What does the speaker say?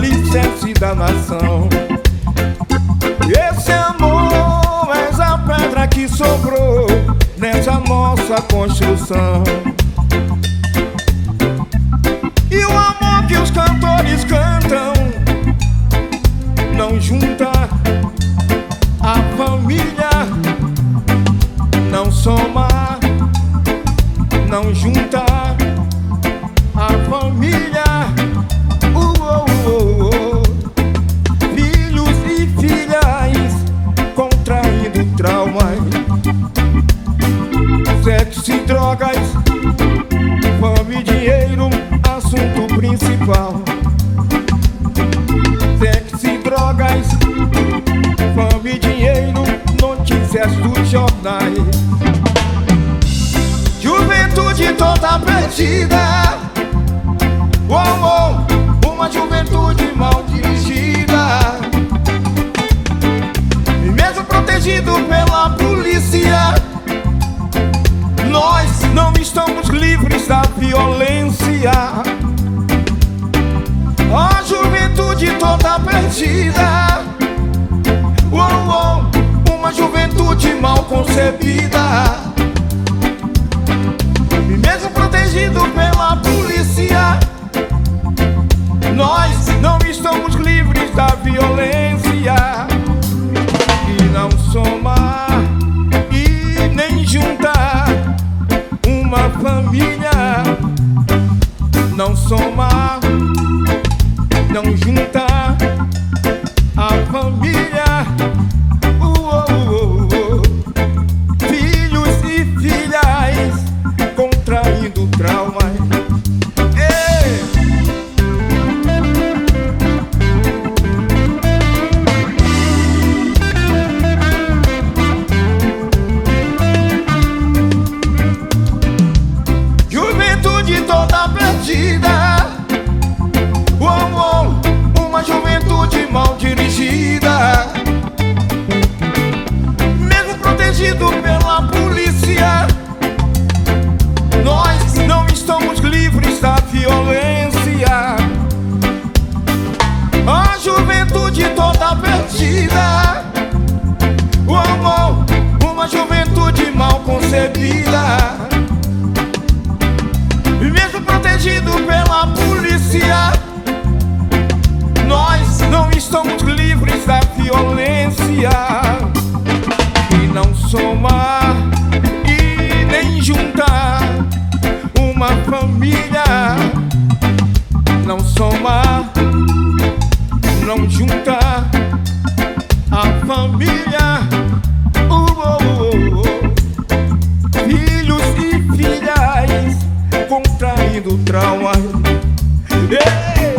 alicerce da nação. Esse amor és a pedra que sobrou nessa nossa construção. E o amor que os cantores cantam não junta a família, não soma, não junta a família. Filhos e filhas contraindo traumas, sexo e drogas, fome e dinheiro, assunto principal. Sexo e drogas, fome e dinheiro, notícias dos jornais. Juventude toda perdida, uma juventude mal dirigida. E mesmo protegido pela polícia, nós não estamos livres da violência. A juventude toda perdida, uma juventude mal concebida. E mesmo protegido pela polícia, nós não estamos livres da violência. E não somar e nem juntar uma família, não somar, não juntar a família. Filhos e filhas contraindo traumas. Juventude toda perdida, uma juventude mal dirigida. Mesmo protegido pela polícia, nós não estamos livres da violência. A juventude toda perdida, uma juventude mal concebida. E mesmo protegido pela polícia, nós não estamos livres da violência. E não somar e nem juntar uma família, não somar, não juntar a família. Filhos e filhas contraindo trauma.